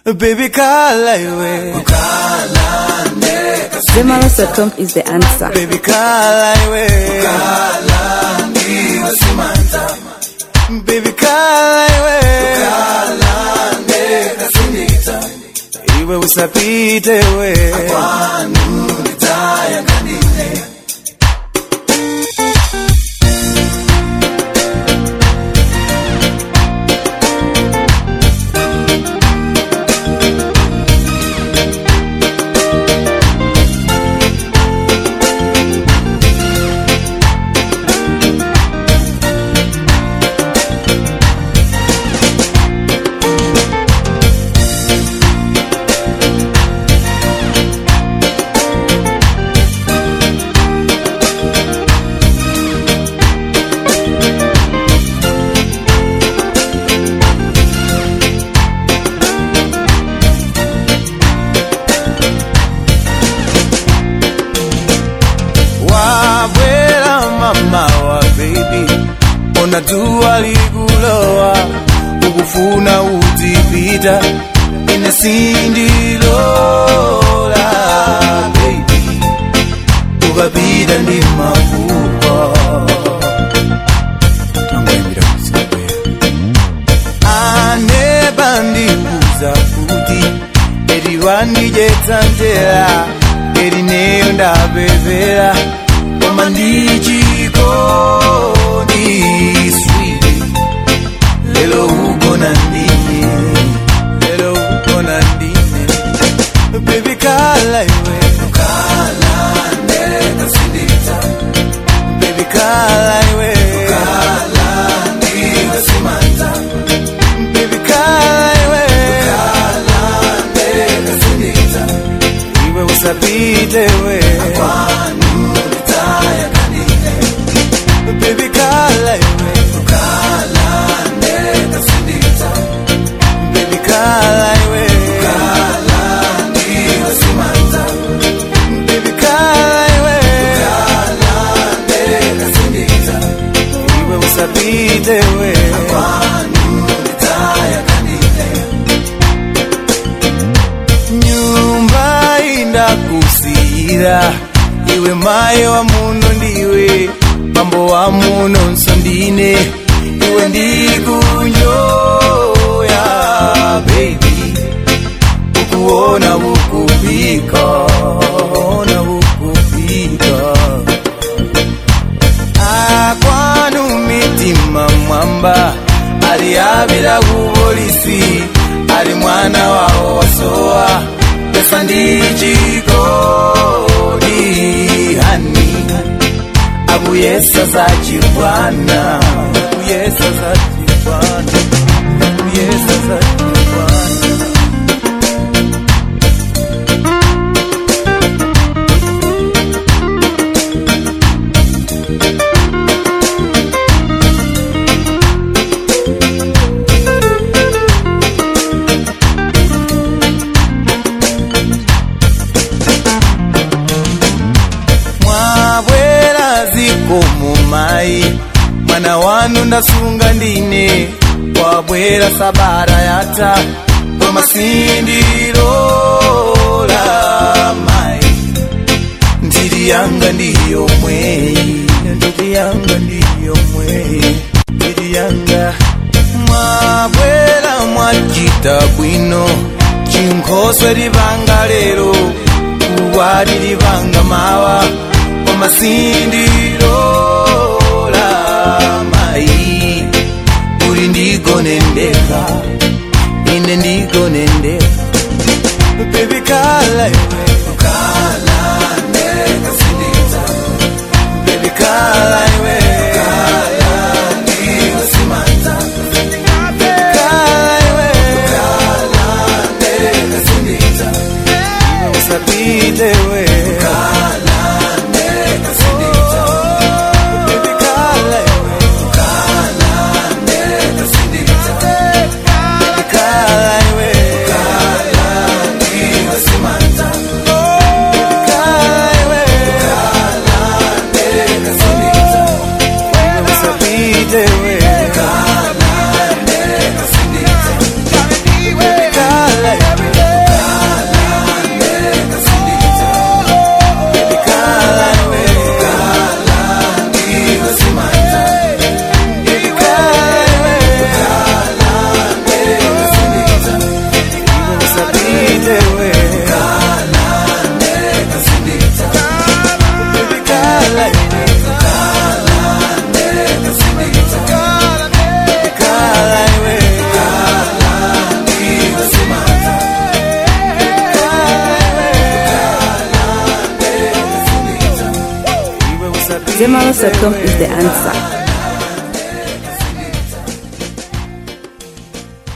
Baby kala iwe Zemaros.com is the answer. Baby kala iwe Baby kala iwe Iwe usapite we Akwanu nitaya kanine Unajua liguloa ukufuna utipita inesindilola baby ukapita ndi mafupa aneba ndiuza kuti eriwandijetsa njera erineyo ndapepera koma ndichikoni sweet lelo ugona ndine baby kala iwe sindita baby kala iwe simanta baby kala iwe sindita iwe usapite we akwanu nitaya kanine baby kala iwe sindita baby kala iwe simanta baby kala iwe sindita iwe usapite we akwanu nitaya kanine nyumba indakusira iwe mayo wa muno ndiwe mambo wa muno nsondine iwe ndikunyoya baby ukuona ukupika akwanu mitima mwamba aliabira kupolisi ali mwana wao wasoa pesa ndichikoni hani abuyesa za chibwana Mai mwana wanu ndasunga ndine wabwera sabara yata koma sindilola mai ndiri yanga ndiyo mweyi mwabwera mwachita bwino chinkhoswe libanga lero kuwali libanga mawa koma sindilola mai uri ndigonendeka ine ndigonendeka baby kala iwe sindita baby kala iwe simanta baby kala iwe sindita usapite we Kala, Zemaros.com is the answer.